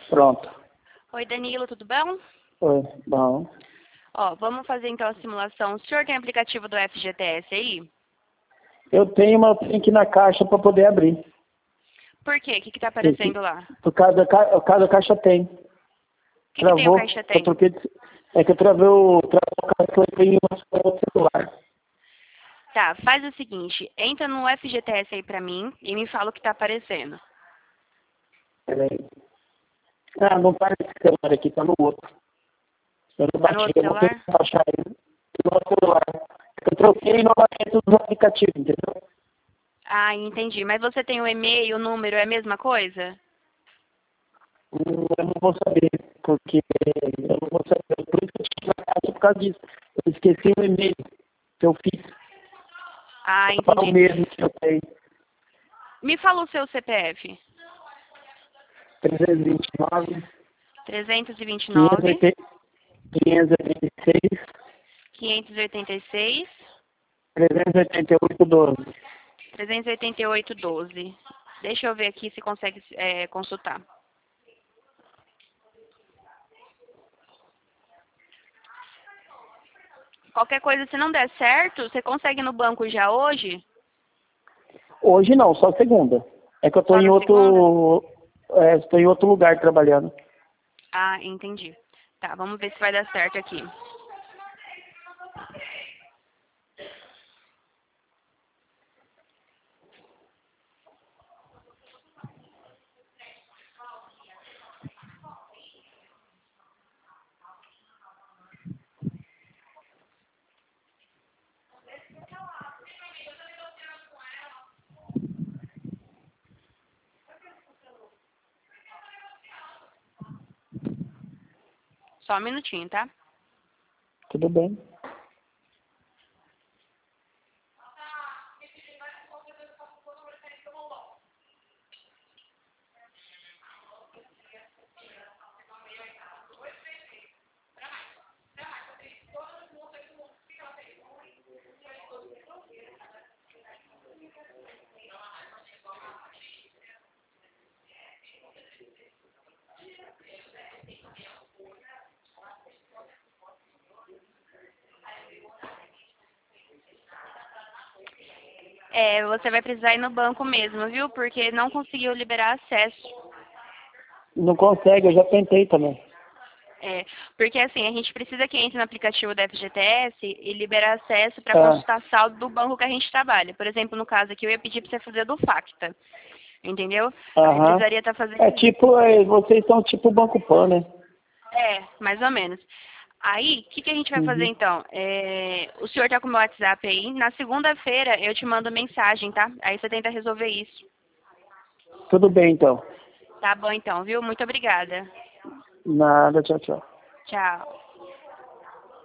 Pronto. Oi, Danilo, tudo bom? Oi, bom. Ó, vamos fazer então a simulação. O senhor tem aplicativo do FGTS aí? Eu tenho, mas eu tenho que ir na caixa para poder abrir. Por quê? O que tá aparecendo lá? Por cada caixa tem. O que tem o Caixa Tem? É que eu travei o cartão e tenho no celular. Tá, faz o seguinte, entra no FGTS aí pra mim e me fala o que tá aparecendo. Peraí. Ah, não tá nesse celular aqui, tá no outro. Eu não Tá no baixei, outro eu não tenho celular? que baixar ele no celular. Eu troquei novamente os aplicativos, entendeu? Ah, entendi. Mas você tem o e-mail, o número, é a mesma coisa? Eu não vou saber, porque eu não vou saber. Por isso que eu tive na caixa por causa disso. Eu esqueci o e-mail que eu fiz. Ah, Para o entendi. mesmo que eu tenho. Me fala o seu CPF. 329, 329, 580, 586, 586, 388, 12. 388, 12. Deixa eu ver aqui se consegue consultar. Qualquer coisa, se não der certo, você consegue ir no banco já hoje? Hoje não, só segunda. É que eu estou Só em na segunda? outro. Estou em outro lugar trabalhando. Ah, entendi. Tá, vamos ver se vai dar certo aqui. Só um minutinho, tá? Tudo bem? Você vai precisar ir no banco mesmo, viu? Porque não conseguiu liberar acesso. Não consegue, eu já tentei também. Porque assim, a gente precisa que entre no aplicativo da FGTS e liberar acesso para Ah, consultar saldo do banco que a gente trabalha. Por exemplo, no caso aqui, eu ia pedir para você fazer do Facta. Entendeu? Aí aham. precisaria estar fazendo É isso. tipo, vocês são tipo Banco Pan, né? Mais ou menos. Aí, o que a gente vai fazer Uhum. então? O senhor tá com o meu WhatsApp aí. Na segunda-feira eu te mando mensagem, tá? Aí você tenta resolver isso. Tudo bem, então. Tá bom então, viu? Muito obrigada. Nada, tchau, tchau. Tchau.